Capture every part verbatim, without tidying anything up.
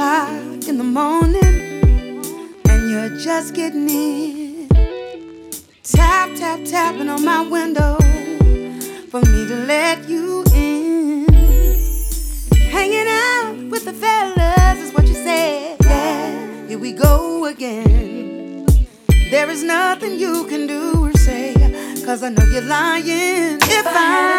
o'clock in the morning and you're just getting in. Tap, tap, tapping on my window for me to let you in. Hanging out with the fellas is what you said. Yeah, here we go again. There is nothing you can do or say, 'cause I know you're lying. If I,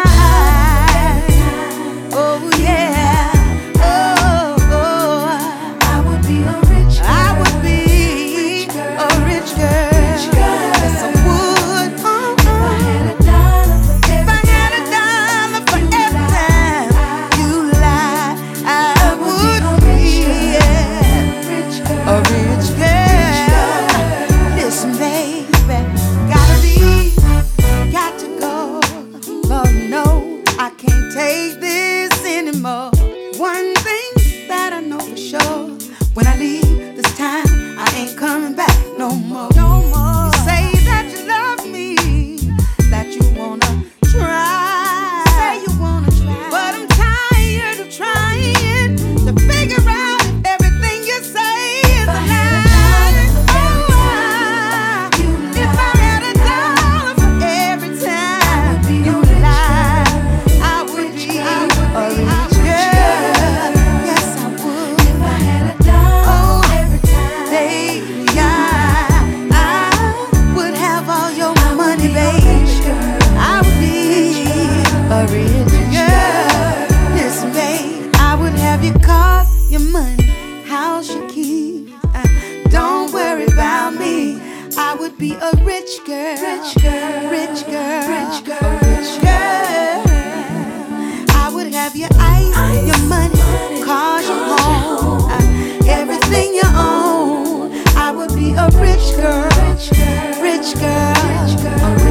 oh yeah, oh, oh, I would be a rich girl. I would be a rich girl. Yes, I would. Oh, If I had a dollar for if every I had a dollar for every time you lie, I would be yeah, rich girl. a rich girl. Listen, baby, gotta leave, got to go. Lord, no, I can't take this anymore. One thing that I know for sure, when I leave this time, I ain't coming back no more. No more. You say that you love me, that you wanna try. Say you wanna try, but I'm tired of trying to figure out if everything you say is a lie. Oh, I, if I had a dollar for every time you lie, I would be a rich girl. Yes, I would. If I had a dollar Oh, every time, baby, I, I would have all your money, baby. I would be a rich girl. Listen, babe, I would have your cars, your money, house, your keys. Uh, don't worry about me. I would be a rich girl, Rich girl. rich girl, Rich girl. a rich girl. I would have your ice, Ice, your money, money, cars, your cars, your home, home. uh, everything you own. I would be a rich girl, Rich girl. rich girl, Rich girl. a